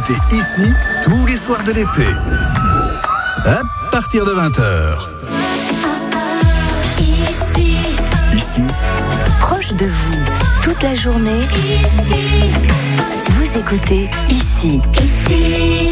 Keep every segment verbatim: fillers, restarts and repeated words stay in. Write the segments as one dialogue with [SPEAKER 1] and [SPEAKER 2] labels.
[SPEAKER 1] écoutez ici tous les soirs de l'été. À partir de vingt heures.
[SPEAKER 2] Ici.
[SPEAKER 1] Ici.
[SPEAKER 2] Proche de vous. Toute la journée. Ici. Vous écoutez ici. Ici.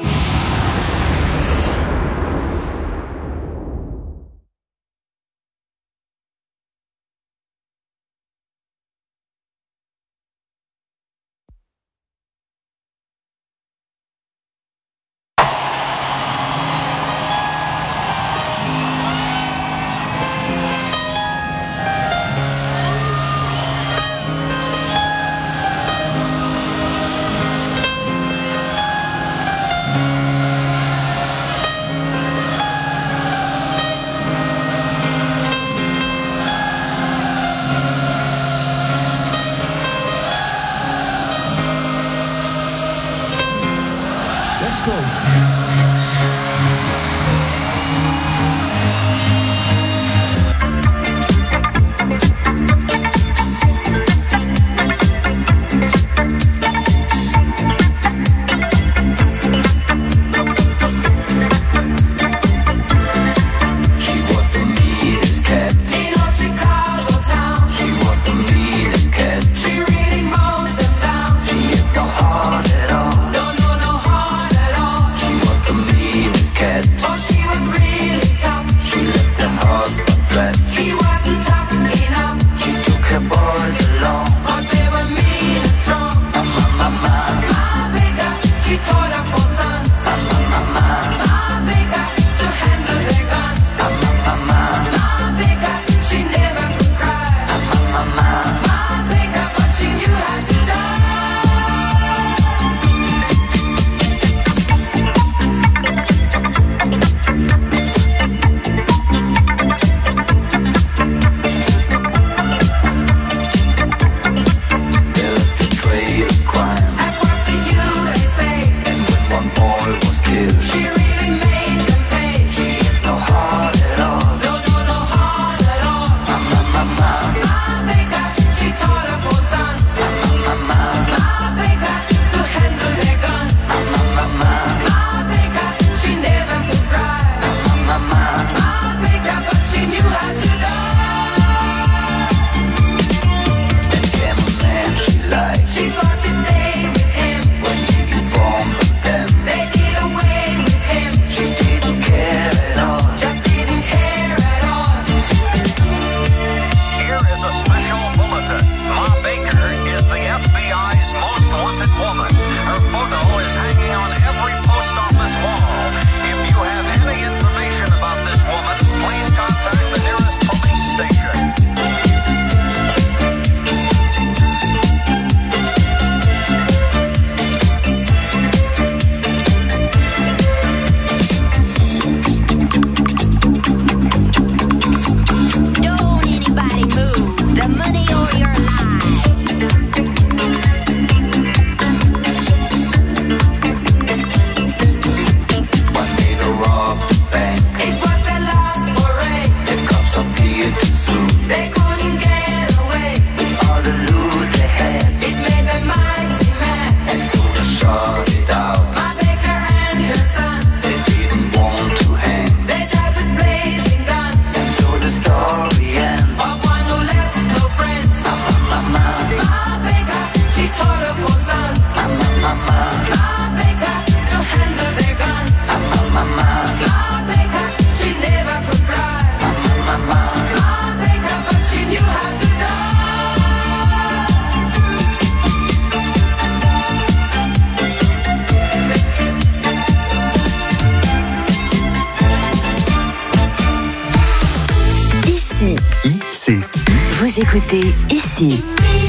[SPEAKER 2] Vous écoutez ici.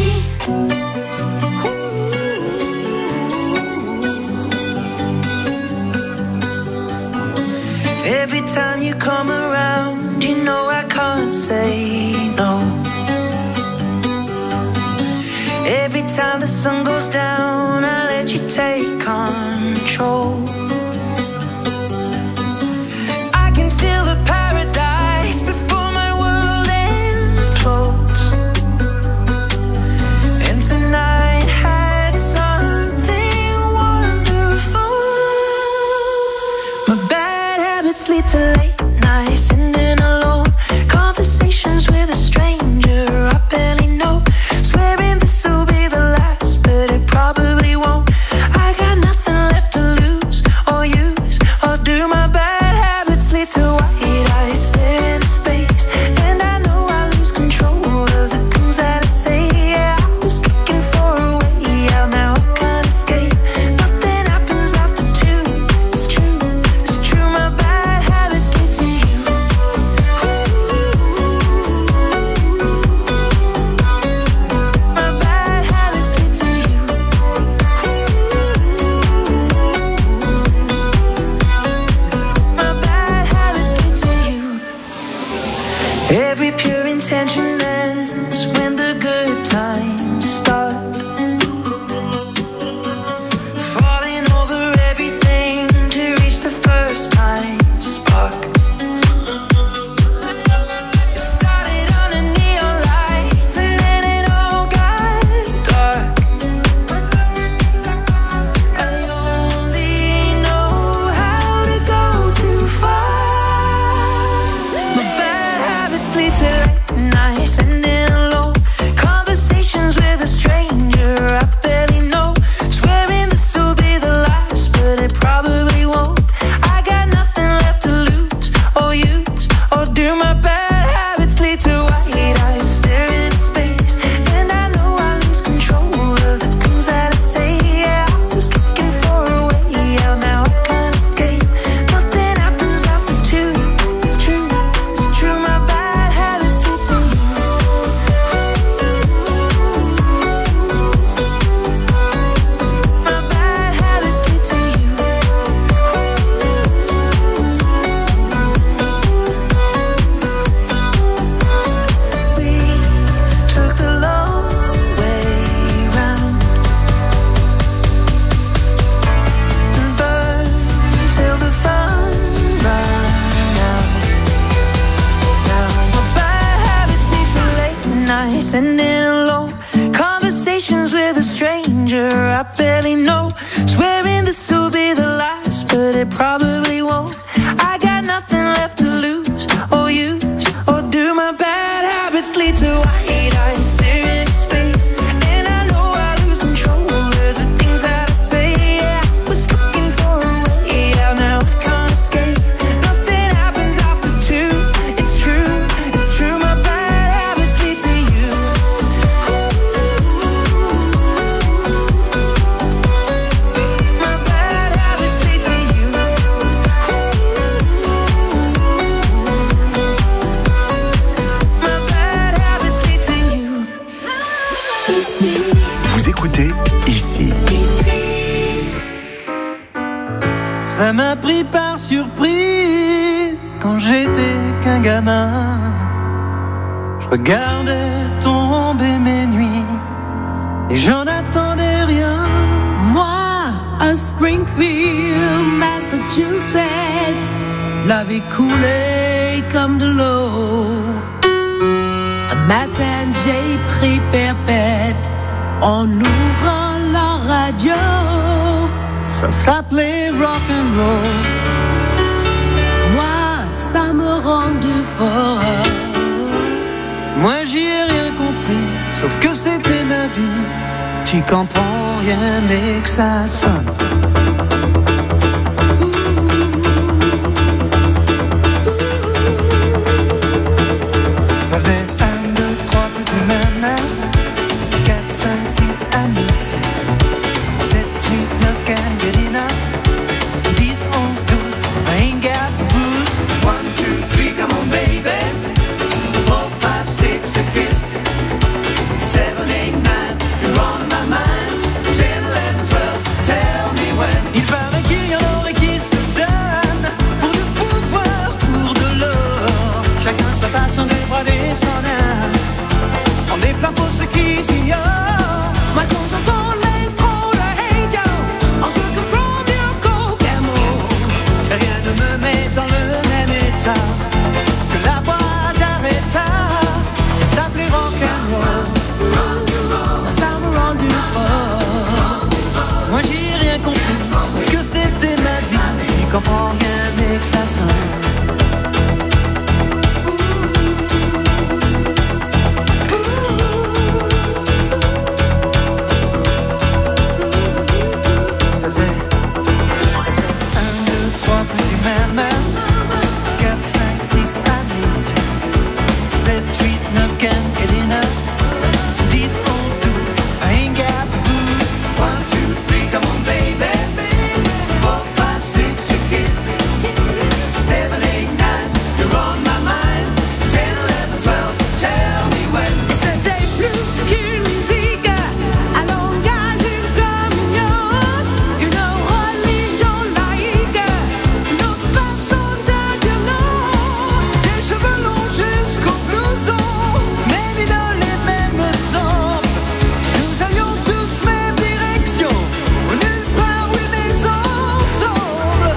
[SPEAKER 3] Every time you come around, you know I can't say no. Every time the sun goes down, I let you take control. I can feel the paradise before my world implodes. And tonight had something wonderful. barely know. Swearing this will be the last, but it probably won't. I got nothing left to lose or use, or do my bad habits lead to white eyes staring into space? And I know I lose control of the things that I say. Yeah, I was looking for a way out, now I can't escape. Nothing happens after two. It's true, it's true. My bad habits lead to you. My bad habits lead to you. My bad habits lead to you. Ici,
[SPEAKER 1] Vous écoutez ici.
[SPEAKER 3] ça m'a pris par surprise quand j'étais qu'un gamin. Je regardais tomber mes nuits et j'en attendais rien. Moi, à Springfield, Massachusetts, la vie coulait comme de l'eau. Un matin, j'ai pris perpète en ouvrant la radio. Ça s'appelait rock'n'roll. Moi, ça me rendait fort. Moi, j'y ai rien compris, sauf que c'était ma vie. Tu comprends rien, mais que ça sonne. Ça faisait un, deux, trois, plus de même. quatre, cinq, six, Alice. sept, huit, neuf, can't get enough. dix, onze, douze, I ain't got the blues. one, two, three, come on baby. four, five, six, a kiss. seven, eight, nine, you're on my mind. ten, eleven, twelve, tell me when. Il paraît qu'il y en aurait qui se donnent pour du pouvoir, pour de l'or. Chacun sa façon de brader son âme. On est plein pour ceux qui s'ignorent. Moi quand j'entends l'intro de Hey Joe, oh je comprends mieux qu'aucun mot. Rien ne me met dans le même état que la voix d'Aretha. Ça s'appelait rock'n'roll. Ça me rendu fort. Moi j'ai rien compris, sauf que c'était ma vie. Tu comprends rien mais que ça sonne. Ça faisait un, deux, trois, plus même. quatre, cinq, six, Alice. sept, huit, neuf, can't get enough. dix, onze, douze, I ain't got the blues. one, two, three, come on baby. four, five, six, a kiss. seven, eight, nine, you're on my mind. ten, eleven, twelve, tell me when. Et c'était plus qu'une musique, un langage, une communion, une religion laïque, une autre façon de dire non. Des cheveux longs jusqu'au blouson, mais ni dans les mêmes temps. Nous allions tous même direction, nulle part, oui, mais ensemble.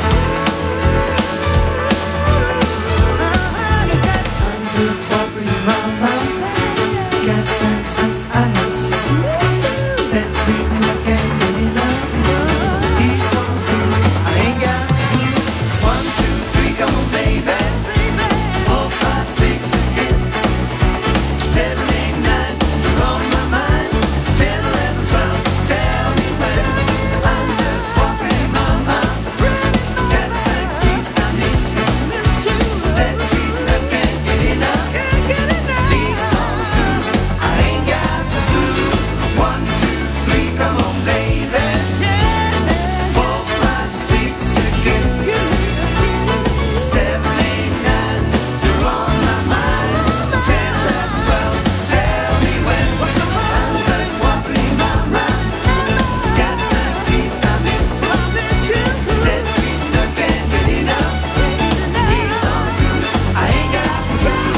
[SPEAKER 3] Le sept, un, deux, trois, plus maman. quatre, cinq, six, Alice. sept, huit, neuf, can't get enough. dix, onze, douze, I ain't got the blues. one, two, three, come on baby. four, five, six, a kiss. seven, eight, nine, you're on my mind. ten, eleven, twelve, tell me when. un, deux, trois, plus maman. quatre, cinq, six, Alice. sept, huit, neuf, can't get enough. dix, onze, douze, I ain't got the blues. one, two, three, come on baby. four, five, six, a kiss. seven, eight, nine, you're on my mind. ten, eleven, twelve, tell me when. un, deux, trois, plus maman. quatre, cinq, six, Alice. sept, huit, neuf, can't get enough. dix, onze, douze, I ain't got the blues.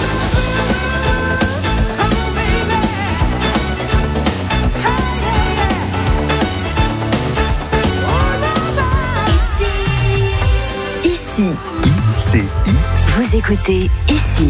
[SPEAKER 3] Come on baby.
[SPEAKER 2] Ici,
[SPEAKER 1] C'est I.
[SPEAKER 2] vous écoutez ici.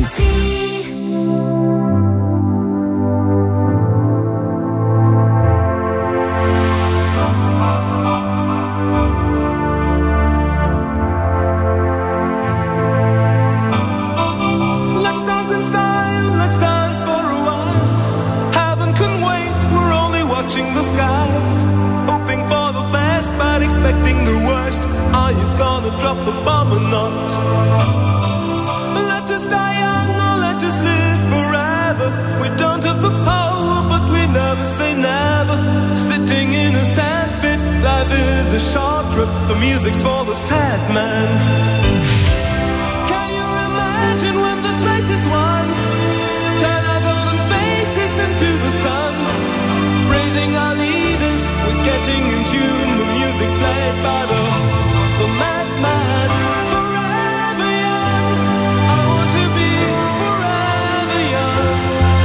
[SPEAKER 4] expecting the worst. Are you gonna drop the bomb or not? Let us die young or let us live forever. We don't have the power, but we never say never. Sitting in a sandpit, life is a short trip. The music's for the sad man. Can you imagine when this race is won? Turn our golden faces into the sun. Praising our leaders, we're getting in tune. The music's played by the, the madman. Forever young, I want to be forever young.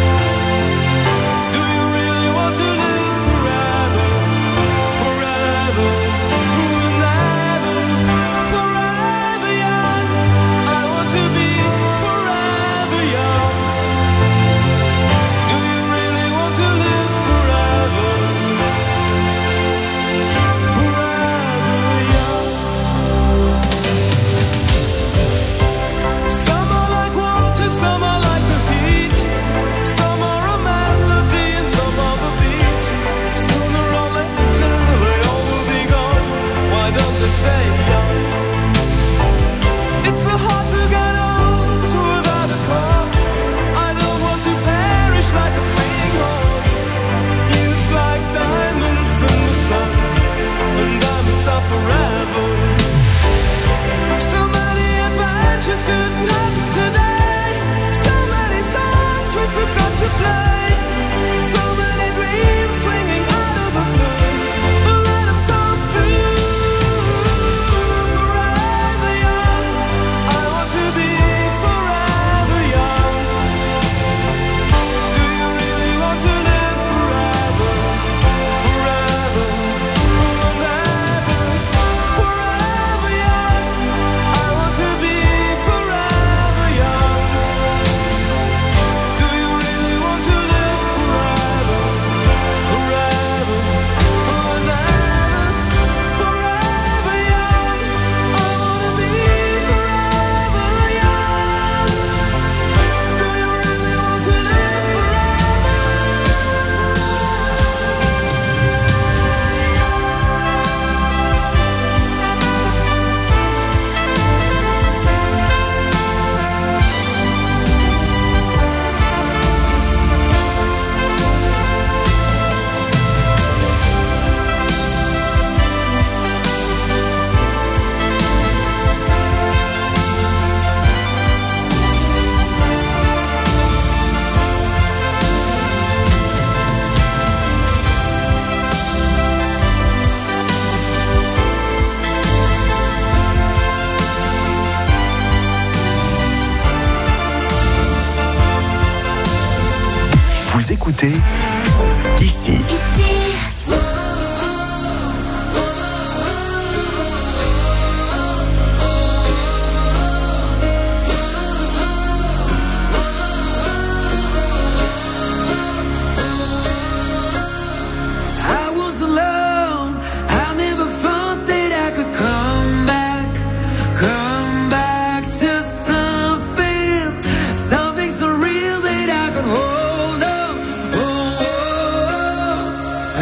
[SPEAKER 4] Do you really want to live forever? Forever, forever, forever young. I want to be forever young. Do you really want to live forever? Forever young. Some are like water, some are like the heat. Some are a melody and some are the beat. Sooner or later they all will be gone. Why don't they stay young? It's so hard to get old without a cause. I don't want to perish like a fleeing horse. Youth like diamonds in the sun, and diamonds are forever. So many adventures couldn't happen today. So many songs we forgot to play. So many dreams swinging out of the blue. But let them come true. Forever young, I want to be forever young. Do you really want to live forever? Forever, forever, forever young. I want to be forever young. Do you really want to live forever? Forever, forever, forever young. I want to be forever young. Do you really want to live
[SPEAKER 1] Vous écoutez ici.
[SPEAKER 5] I was alone. I never thought that I could come back, come back to something, something so real that I could hold on. Oh, oh, oh.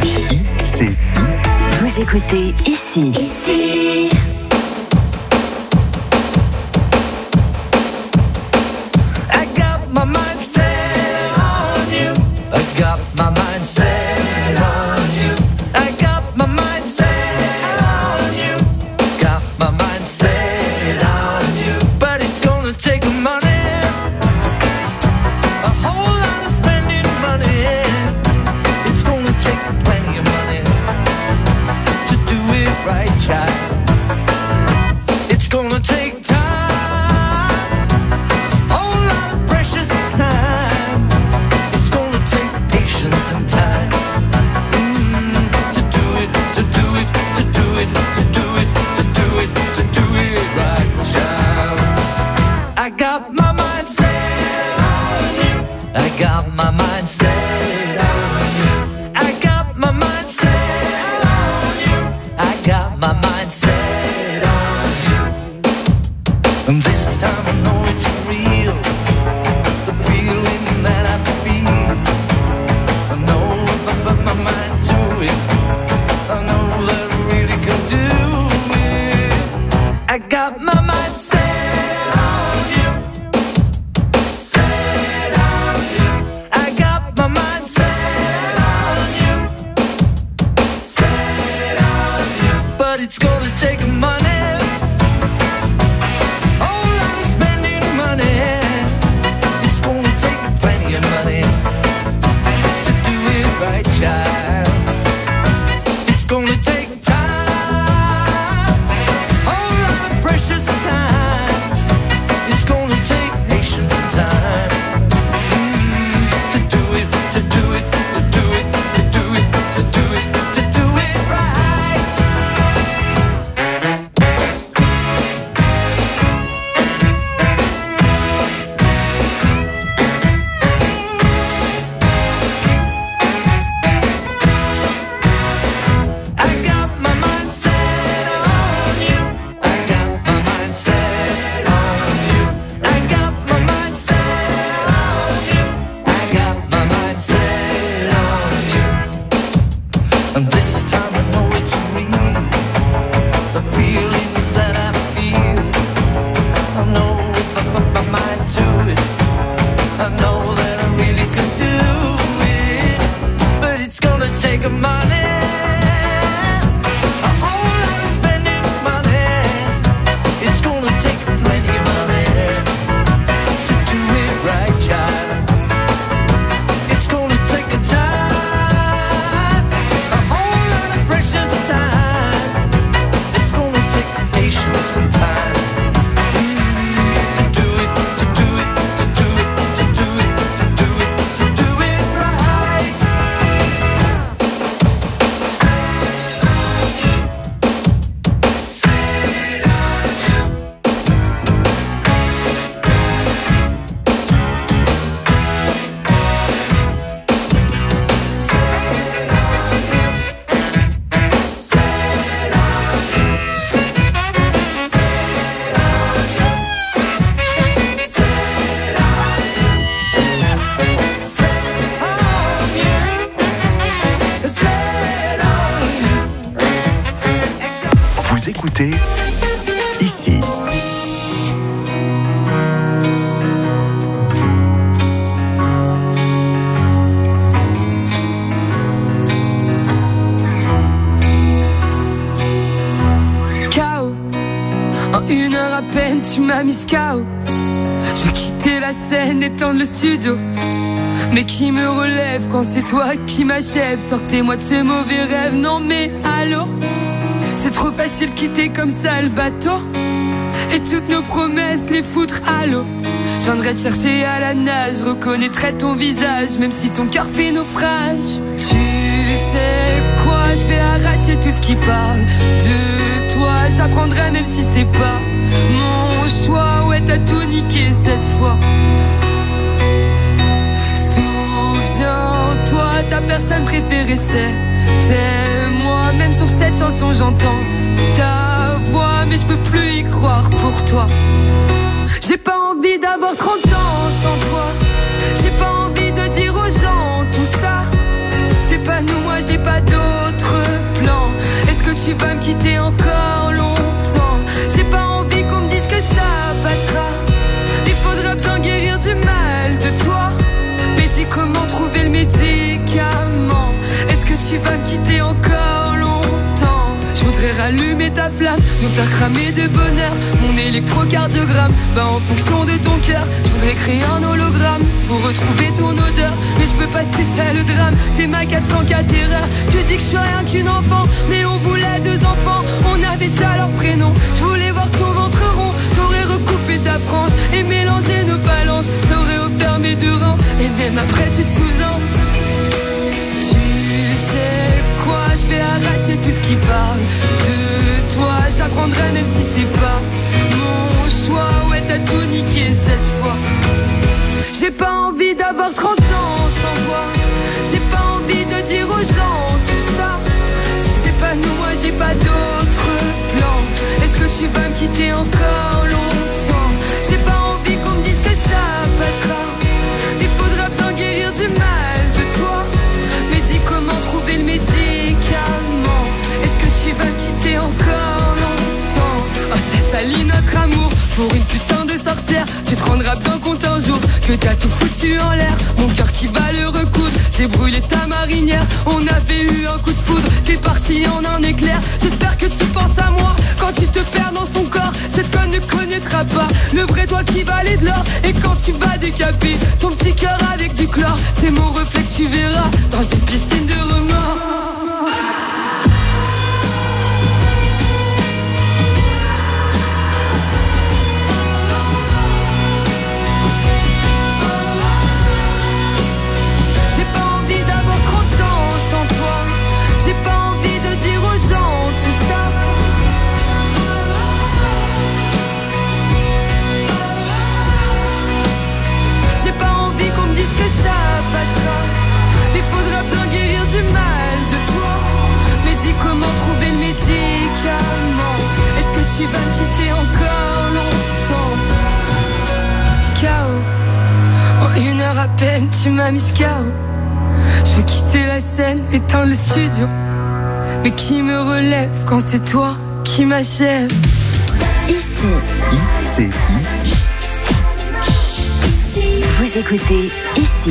[SPEAKER 2] Ici. Vous écoutez Ici. Ici.
[SPEAKER 3] I got my mind set on you. I got my mind set on you. I got my mind set on you. Got my mind set on you. But it's gonna take money, a whole lot of spending money. It's gonna take plenty of money to do it right, child. It's gonna take time, whole lot of precious time. It's gonna take patience and time mm, to do it, to do it, to do it, to do it, to do it, to do it right, child. I got my mind set on you. I got my mind set on you. I got my mind set on you. I got my mind set on you. And this time I know it's real, the feeling that I feel. I know if I put my mind to it, I know that I really can do it. I got my mind set on you, set on you. I got my mind set on you, set on you. But it's gonna take money, whole lot of spending money. It's gonna take plenty of money to do it right, child. It's gonna take time, whole lot of precious time. It's gonna take patience and time mm, to do it, to do it, to do it, to do it, to do it, to do it right. I got my mind set on you. I got my mind set on you. I got my mind set on you. I got my mind set on you. And this time I know it's real, the feelings that I feel. I know if I put my mind to it, I know that I really could do it. But it's gonna take a money, a whole lot of spending money. It's gonna take plenty of money to do it right, child. It's gonna take a time, a whole lot of precious time. It's gonna take patience and time mm, to do it, to do it, to do it, to do it, to do it, to do it right.
[SPEAKER 2] Vous écoutez Ici.
[SPEAKER 5] K O. En une heure à peine, tu m'as mis K O. Je vais quitter la scène, étendre le studio. Mais qui me relève quand c'est toi qui m'achève? Sortez-moi de ce mauvais rêve. Non mais allô, c'est trop facile de quitter comme ça le bateau et toutes nos promesses les foutre à l'eau. Je viendrai te chercher à la nage, je reconnaîtrai ton visage même si ton cœur fait naufrage. Tu sais quoi, je vais arracher tout ce qui parle de toi. J'apprendrai même si c'est pas mon choix. Ouais, t'as tout niqué cette fois. Souviens-toi, ta personne préférée c'était moi. Même sur cette chanson j'entends ta voix, mais je peux plus y croire pour toi. J'ai pas envie d'avoir trente ans sans toi. J'ai pas envie de dire aux gens tout ça. Si c'est pas nous, moi j'ai pas d'autre plan. Est-ce que tu vas me quitter encore longtemps? J'ai pas envie qu'on me dise que ça passera. Il faudra bien guérir du mal de toi. Mais dis comment trouver le médicament. Est-ce que tu vas me quitter encore longtemps? Je voudrais rallumer ta flamme, nous faire cramer de bonheur. Mon électrocardiogramme, bah en fonction de ton cœur. Je voudrais créer un hologramme pour retrouver ton odeur. Mais je peux pas, c'est ça le drame. T'es ma quatre cent quatre erreurs. Tu dis que je suis rien qu'une enfant, mais on voulait deux enfants. On avait déjà leur prénom. Je voulais voir ton ventre rond. T'aurais recoupé ta frange et mélangé nos phalanges. T'aurais offert mes deux reins et même après tu te souviens. Tu sais quoi, je vais arracher tout ce qui parle de toi. J'apprendrai même si c'est pas mon choix. Ouais, t'as tout niqué cette fois. J'ai pas envie d'avoir trente ans sans toi. J'ai pas envie de dire aux gens tout ça. Si c'est pas nous, moi j'ai pas d'autre plan. Est-ce que tu vas me quitter encore longtemps? J'ai pas envie qu'on me dise que ça passera. Il faudra bien guérir du mal de toi. Mais dis comment trouver le médicament. Est-ce que tu vas me quitter encore longtemps? Oh, t'as sali notre amour pour une putain de sorcière. Tu te rendras bien compte un jour que t'as tout foutu en l'air. Mon cœur qui va le recoudre. J'ai brûlé ta marinière. On avait eu un coup de foudre. T'es parti en un éclair. J'espère que tu penses à moi quand tu te perds dans son corps. Cette conne ne connaîtra pas le vrai toi qui valait de l'or. Et quand tu vas décaper ton petit cœur avec du chlore, c'est mon reflet que tu verras dans une piscine de remords. J'ai pas envie de dire aux gens tout ça. J'ai pas envie qu'on me dise que ça passera. Il faudra bien guérir du mal de toi. Mais dis comment trouver le médicament. Est-ce que tu vas me quitter encore longtemps? K O. En une heure à peine tu m'as mis K O. Je veux quitter la scène, éteindre le studio. Mais qui me relève quand c'est toi qui m'achève?
[SPEAKER 2] Ici.
[SPEAKER 1] I-C-I.
[SPEAKER 2] Vous écoutez Ici.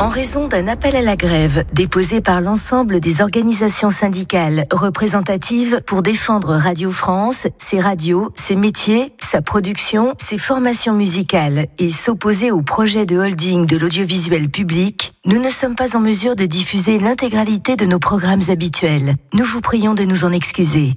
[SPEAKER 2] En raison d'un appel à la grève déposé par l'ensemble des organisations syndicales représentatives pour défendre Radio France, ses radios, ses métiers, sa production, ses formations musicales et s'opposer au projet de holding de l'audiovisuel public, nous ne sommes pas en mesure de diffuser l'intégralité de nos programmes habituels. Nous vous prions de nous en excuser.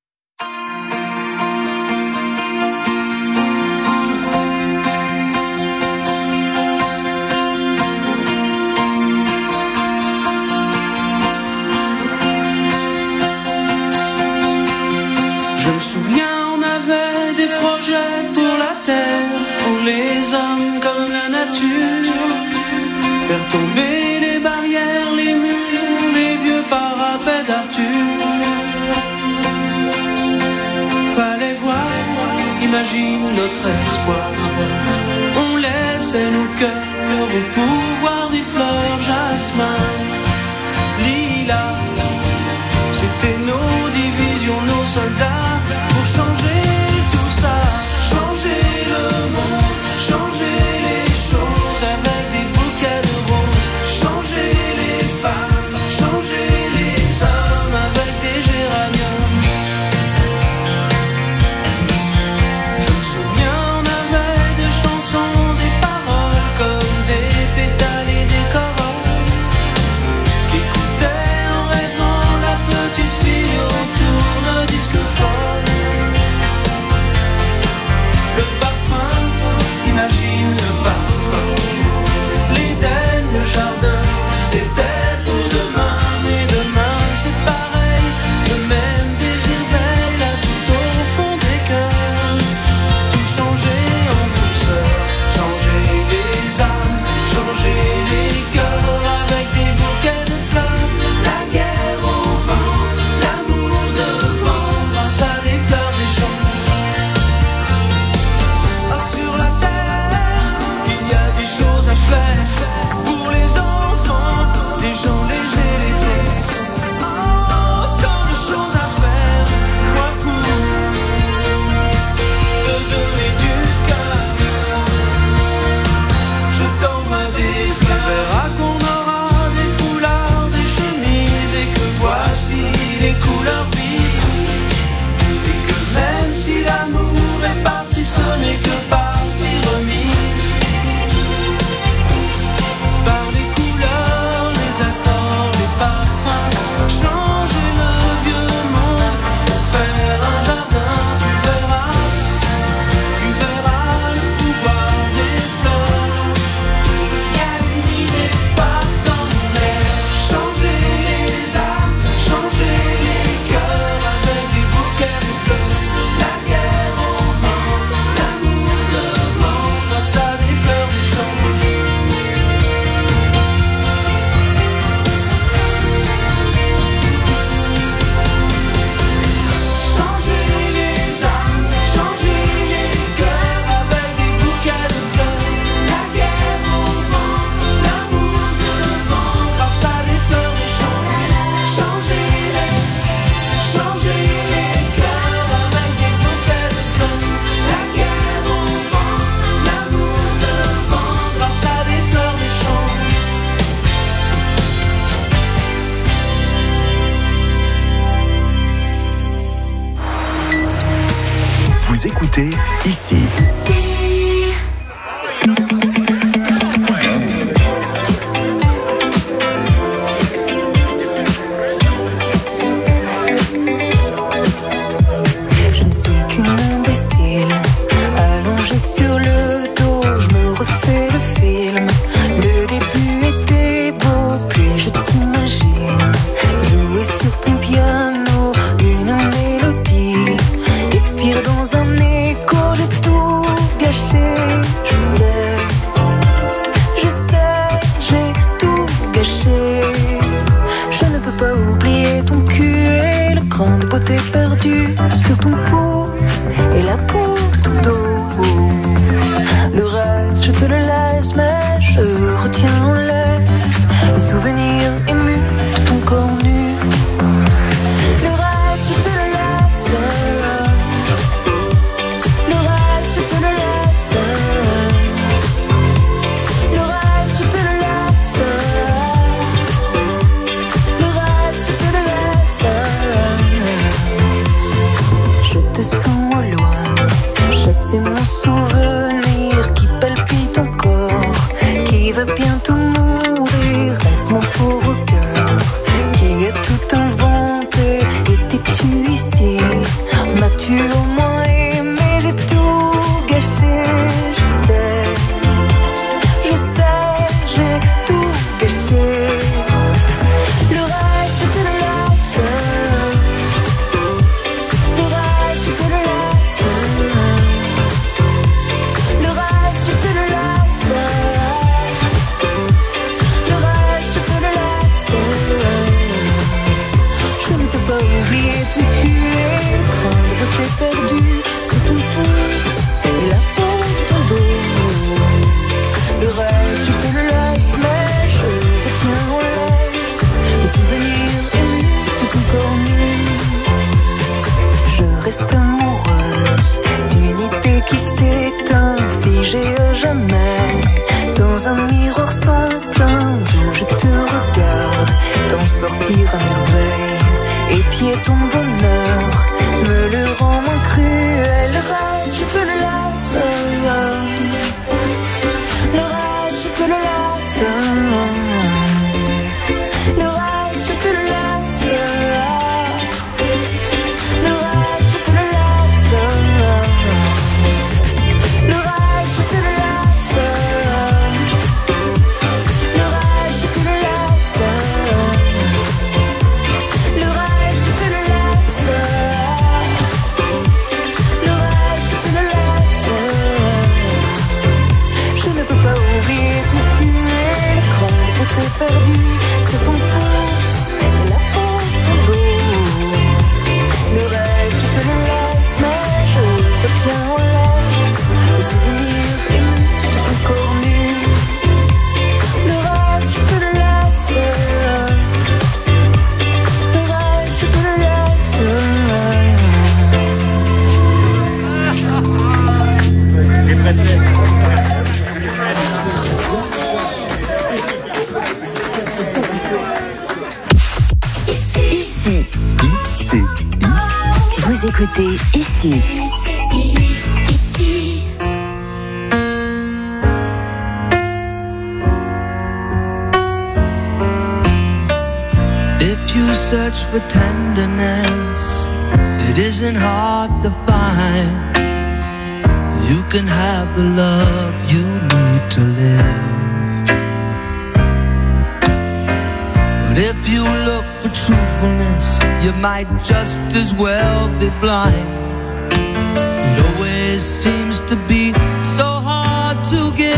[SPEAKER 3] Je me souviens, on avait des projets pour la terre, pour les hommes comme la nature. Faire tomber les barrières, les murs, les vieux parapets d'Arthur. Fallait voir, imagine notre espoir. On laissait nos cœurs au pouvoir des fleurs, jasmin, lilas. C'était nos divisions, nos soldats. Pour changer tout ça, changer le monde, changer les choses avec des bouquets de roses, changer les femmes, changer les hommes avec des géraniums. Je me souviens, on avait des chansons, des paroles comme des pétales et des corolles qui écoutaient en rêvant la petite fille au tourne-disque fort. Imagine le parfum, l'Éden, le jardin, c'était pour demain, mais demain c'est pareil, le même désir veille là tout au fond des cœurs, tout changer en douceur, changer les âmes, changer les cœurs avec des bouquets de fleurs, la guerre au vent, l'amour devant, grâce à des fleurs des champs. Sur la terre, il y a des choses à faire pour les enfants, les gens légers, les autres. Oh, tant de choses à faire, moi pour te donner du cœur. Je t'envoie des fleurs. Tu verras qu'on aura des foulards, des chemises et que voici les couleurs vives. Et que même si l'amour est parti, ce n'est que partie remise. Par les couleurs, les accords, les parfums, changer le vieux monde pour faire un jardin. Tu verras, tu verras le pouvoir des fleurs. Il y a une idée pas dans l'air. Changer les âmes, changer les cœurs avec des bouquets de fleurs. La guerre au vent, l'amour devant, grâce à des fleurs des champs. Changer les âmes, changer les cœurs avec des bouquets de fleurs. La guerre au vent, l'amour devant, grâce à des fleurs des champs. Changer les, changer les cœurs avec des bouquets de fleurs. La guerre au vent, l'amour devant, grâce à des fleurs des champs.
[SPEAKER 1] Vous écoutez ici.
[SPEAKER 5] Je ne suis qu'une imbécile, allongée sur le dos, je me refais le film. Le début était beau, puis je t'imagine jouer sur ton piano une mélodie, expire dans un écho, j'ai tout gâché. Je sais, je sais, j'ai tout gâché. Je ne peux pas oublier ton cul et le cran de beauté perdu sur ton pouce et la peau de ton dos. Le reste, je te le laisse, mais je retiens en laisse le souvenir ému de ton corps nu. Le reste, je te le laisse. Le reste, je te le laisse. Le reste, je te le laisse.
[SPEAKER 6] c'est mon souvenir qui palpite encore, qui va bientôt mourir. Est-ce mon pauvre cœur qui a tout inventé? Étais-tu ici? M'as-tu au moins aimé? J'ai tout gâché, je sais, je sais, j'ai tout gâché. Le reste, je te le laisse. Le reste, je te le laisse. Le reste, je te le laisse. Le reste, je te le laisse. Je ne peux pas oublier ton cul et le crin de beauté perdue sous ton pouce et la peau de ton dos. Le reste, je te le laisse, mais je retiens en laisse le souvenir ému de ton corps nu. Je reste amoureuse d'une idée qui s'éteint, figée à jamais dans un miroir sans teint d'où je te regarde t'en sortir à merveille. Épier ton bonheur me le rend moins cruel. Le reste, je te le laisse. Le reste, je te le laisse. Le reste, je te le laisse. Le reste, je te le laisse. Le reste, je te le laisse. Le reste, je te le laisse. Le reste, je te le laisse. Le reste, je te le laisse. Je ne peux pas oublier ton cul et le cran de beauté perdu sur ton pouce et la peau de ton dos. Le reste, je te le laisse, mais je retiens en laisse le souvenir ému de ton corps nu. Le reste, je te le laisse. Le reste, je te le laisse.
[SPEAKER 2] Ici,
[SPEAKER 1] Ici,
[SPEAKER 2] vous écoutez Ici.
[SPEAKER 3] If you search for tenderness, it isn't hard to find. You can have the love you need to live. But if you look for truthfulness, you might just as well be blind. It always seems to be so hard to give.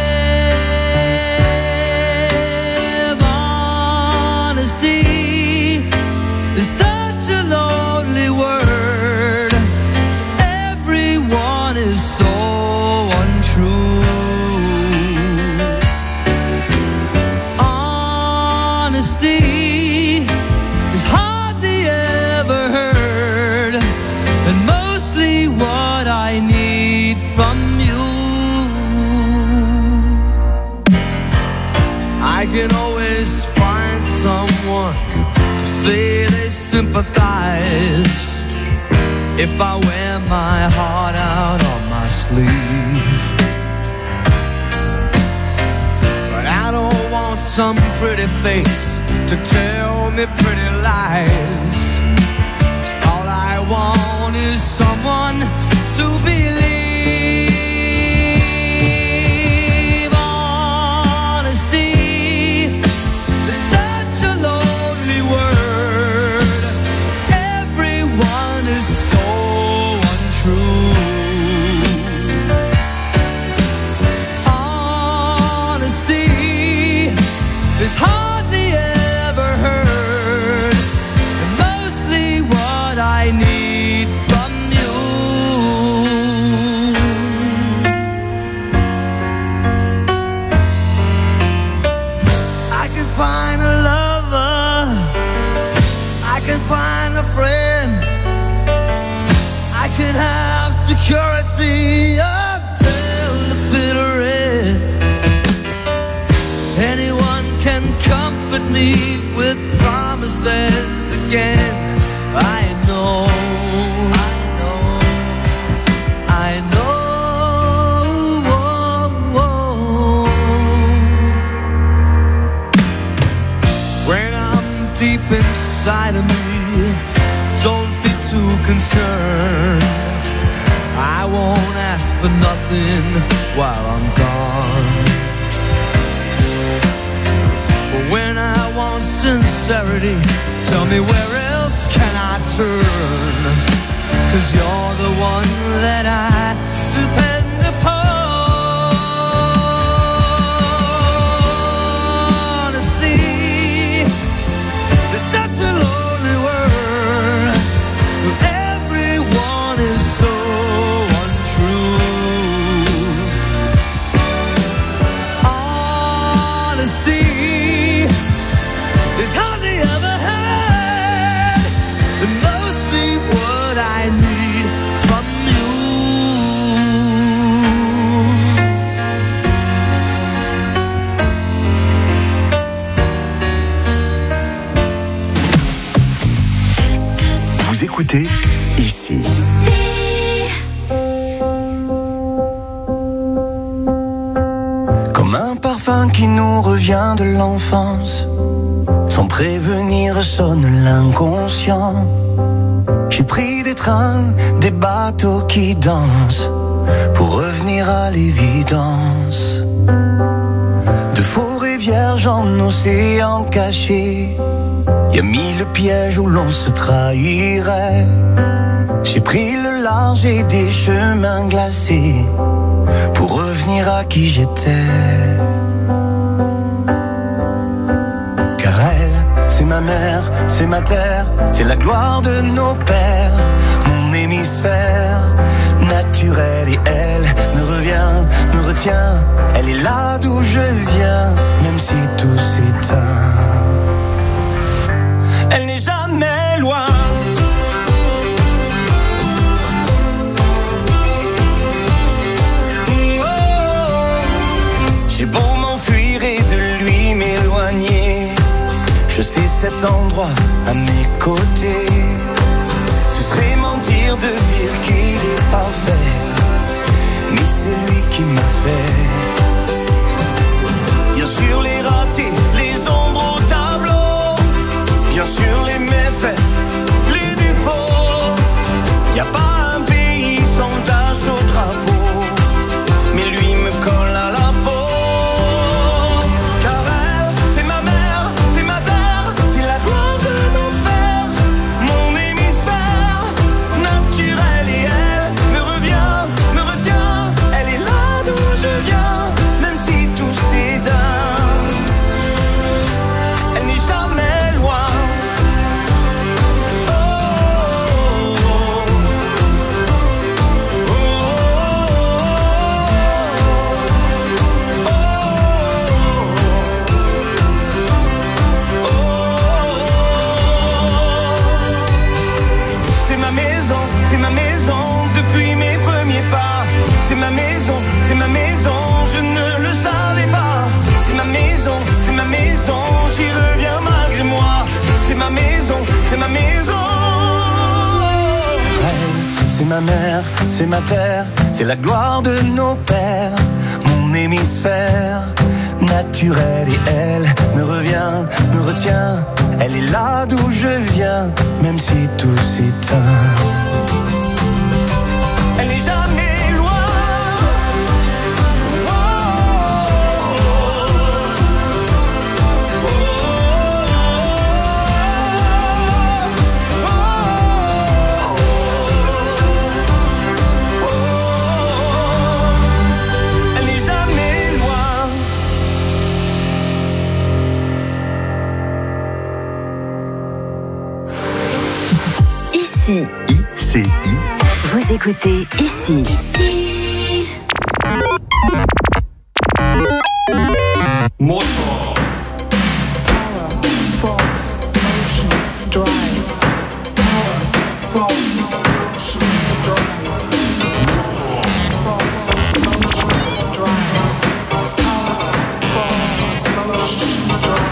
[SPEAKER 3] Honesty is such a lonely word. Everyone is so untrue. Honesty is hardly ever heard, and mostly what I need from you. I can always find someone to say they sympathize if I wear my heart out on my sleeve. But I don't want some pretty face to tell me pretty lies. All I want is someone to believe. Honesty is such a lonely word. Everyone is so untrue. Honesty is hardly ever heard, and mostly what I need from you. I can find a lover, I can find a friend, I can have security until the bitter end. Anyone can comfort me with promises again. I know, I know, I know.
[SPEAKER 7] I won't ask for nothing while I'm gone. But when I want sincerity, tell me where else can I turn? 'Cause you're the one that I depend upon. Honesty, there's such a lonely world where everyone is so untrue. Honesty is hardly ever had, and mostly what I need from you.
[SPEAKER 1] Vous écoutez ici.
[SPEAKER 8] Comme un parfum qui nous revient de l'enfance, sans prévenir sonne l'inconscient. J'ai pris des trains, des bateaux qui dansent, pour revenir à l'évidence. De forêts vierges en océan caché, y a mille pièges où l'on se trahirait. J'ai pris le large et des chemins glacés, pour revenir à qui j'étais. Car elle, c'est ma mère, c'est ma terre, c'est la gloire de nos pères. Mon hémisphère naturel, et elle me revient, me retient. Elle est là d'où je viens, même si tout s'éteint. Elle n'est jamais loin. J'ai beau m'enfuir et de lui m'éloigner, je sais cet endroit à mes côtés. Ce serait mentir de dire qu'il est parfait, mais c'est lui qui m'a fait. Bien sûr les ratés, les ombres au tableau, bien sûr les méfaits, les défauts. Y a pas un pays sans tache au drapeau, mais lui me colle à la peau. C'est ma maison, c'est ma maison, je ne le savais pas. C'est ma maison, c'est ma maison, j'y reviens malgré moi. C'est ma maison, c'est ma maison. Elle, c'est ma mère, c'est ma terre, c'est la gloire de nos pères. Mon hémisphère naturel, et elle me revient, me retient. Elle est là d'où je viens, même si tout s'éteint. Elle n'est jamais
[SPEAKER 2] Ici.
[SPEAKER 1] I C I.
[SPEAKER 2] Vous écoutez Ici. Ici.
[SPEAKER 9] Motor.
[SPEAKER 10] Power, force, motion, drive. Power, force, motion, drive. Force, motion, drive. Power, force, motion, drive.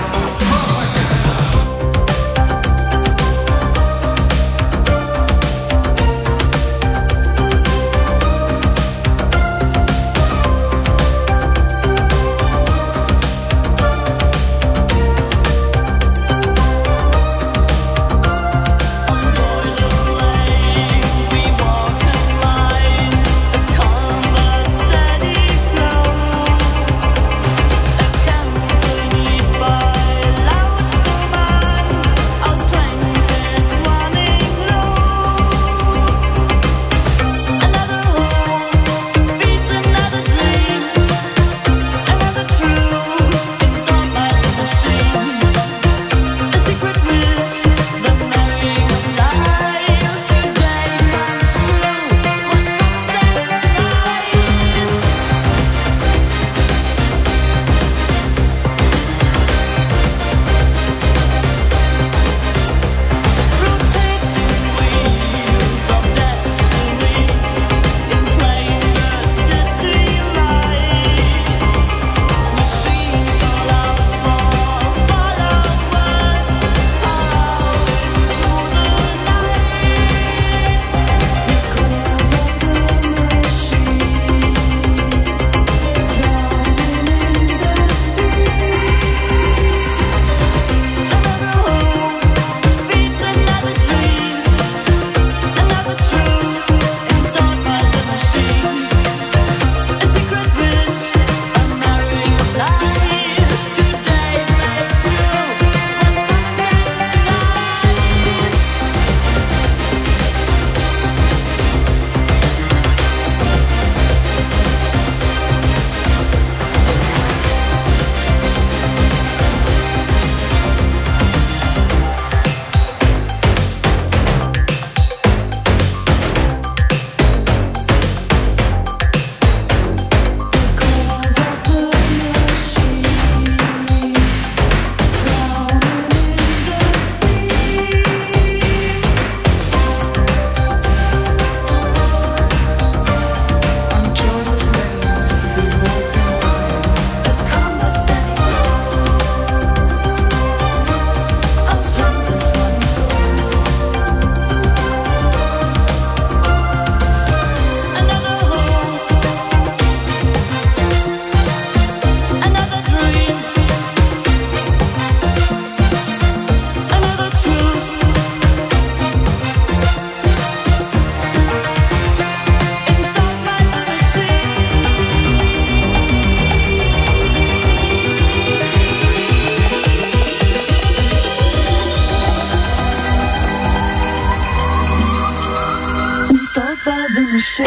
[SPEAKER 6] marcher.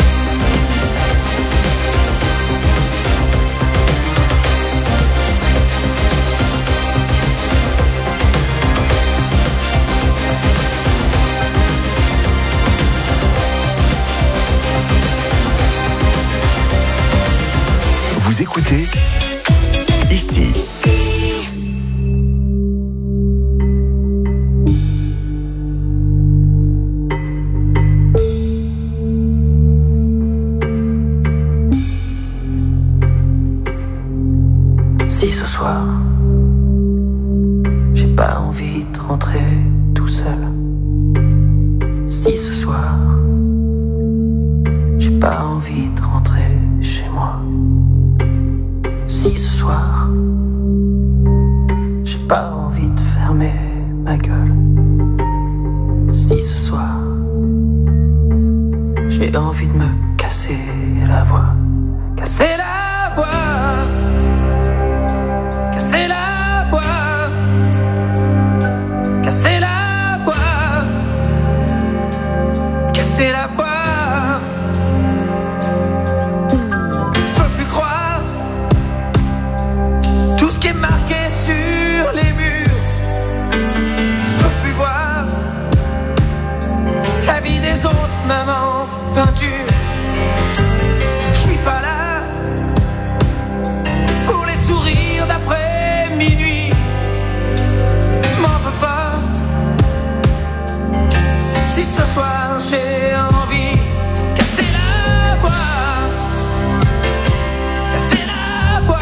[SPEAKER 1] Vous écoutez ici.
[SPEAKER 8] Si ce soir, j'ai pas envie de rentrer tout seul. Si ce soir, j'ai pas envie de rentrer chez moi. Si ce soir, j'ai pas envie de fermer ma gueule. Si ce soir, j'ai envie de me casser la voix. Casser la voix. Casser la voix. Casser la voix. Casser la voix. Qui est marqué sur les murs. Je peux plus voir la vie des autres, maman, peinture. Je suis pas là pour les sourires d'après minuit. M'en veux pas si ce soir j'ai envie. Casser la voix. Casser la voix.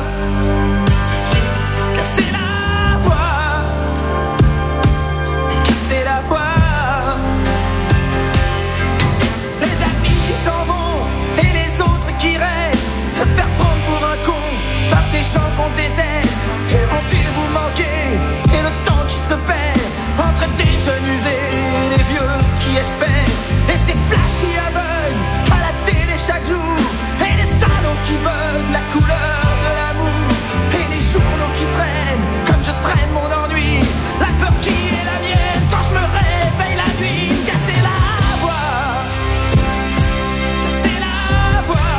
[SPEAKER 8] Qui restent, se faire prendre pour un con par des gens qu'on déteste. Et rendez-vous manqués, et le temps qui se perd entre des jeunes usés et les vieux qui espèrent. Et ces flashs qui aveuglent à la télé chaque jour. Et les salons qui veulent la couleur de l'amour. Et les journaux qui traînent comme je traîne mon ennui. La peur qui est la mienne quand je me réveille la nuit. Casser la voix. Casser la voix.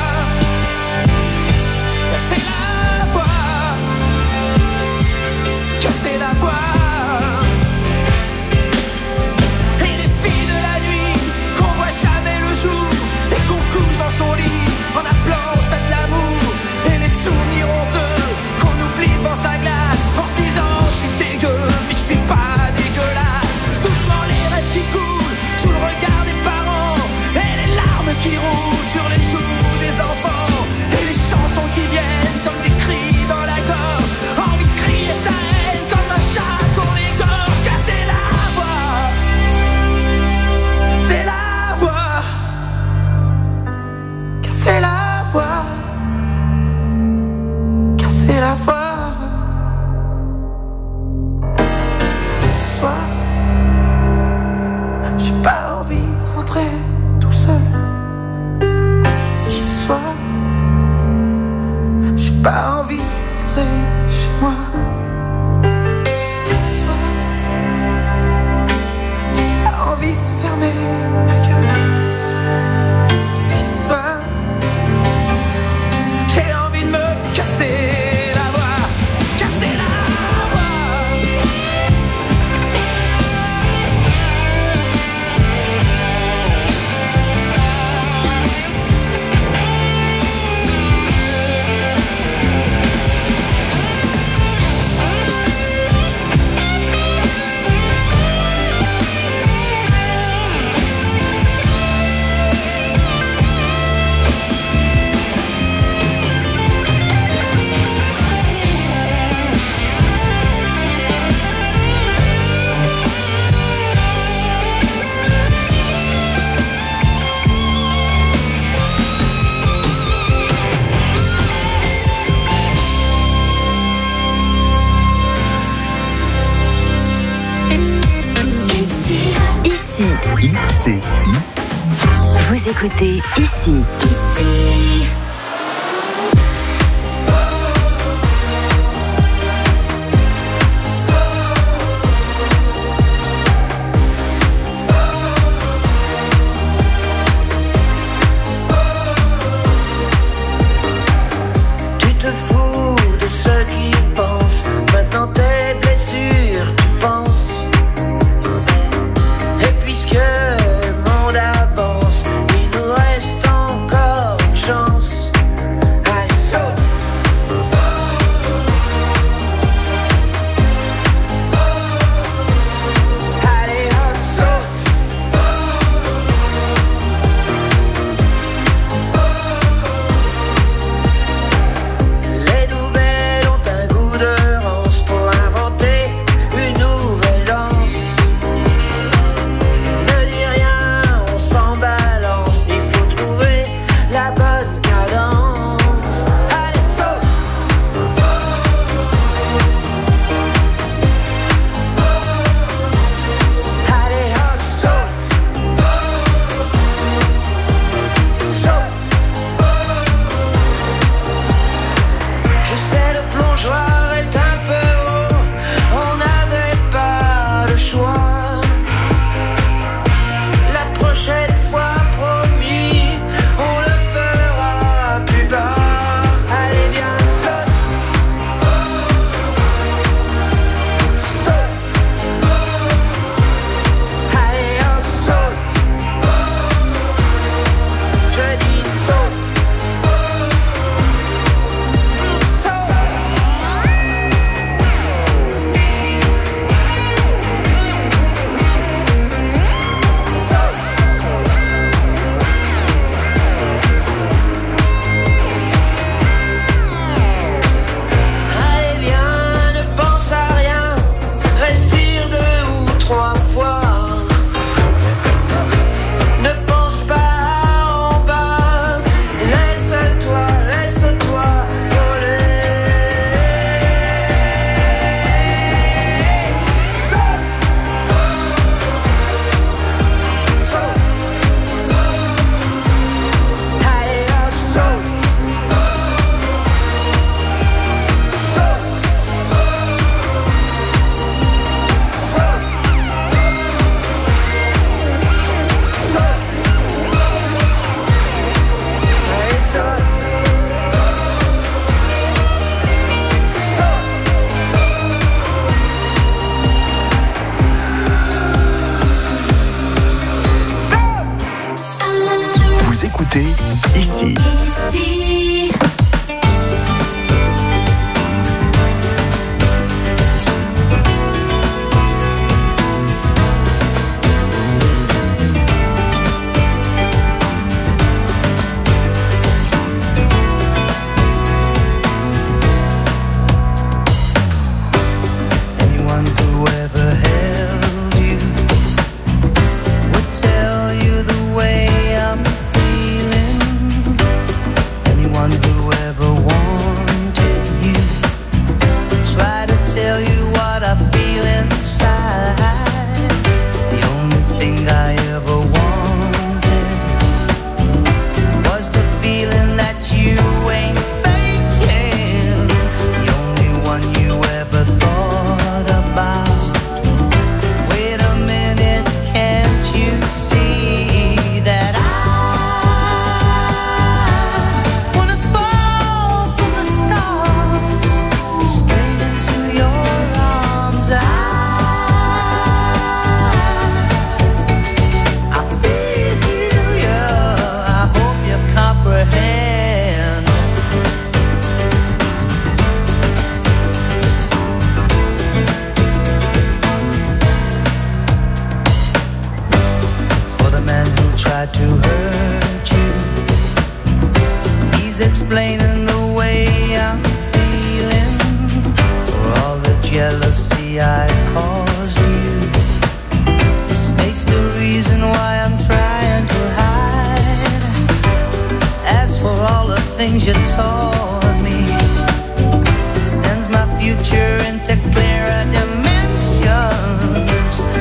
[SPEAKER 8] Casser la voix. Casser la voix. Et les filles de la nuit qu'on voit jamais le jour et qu'on couche dans son lit en appelant ça de l'amour. Et les souvenirs honteux qu'on oublie devant sa glace en se disant je suis dégueu mais je suis pas dégueulasse. Doucement les rêves qui coulent sous le regard des parents et les larmes qui roulent sur les joues des enfants. Et les chansons qui viennent comme des cris dans la gorge. Envie de crier sa haine comme un chat qu'on égorge. Casser la voix. Casser la voix. Casser la voix. Casser la voix. Si ce soir, j'ai pas envie de rentrer tout seul. Si ce soir, j'ai pas envie de rentrer chez moi. Si ce soir, j'ai pas envie de fermer ma gueule. Si ce soir, j'ai envie de me casser la voix. Casser la voix.
[SPEAKER 1] I C I.
[SPEAKER 2] Vous écoutez ici. Ici.
[SPEAKER 1] Vous écoutez ici.
[SPEAKER 2] Ici.
[SPEAKER 3] Explaining the way I'm feeling for all the jealousy I caused you. It states the reason why I'm trying to hide. As for all the things you taught me, it sends my future into clearer dimensions.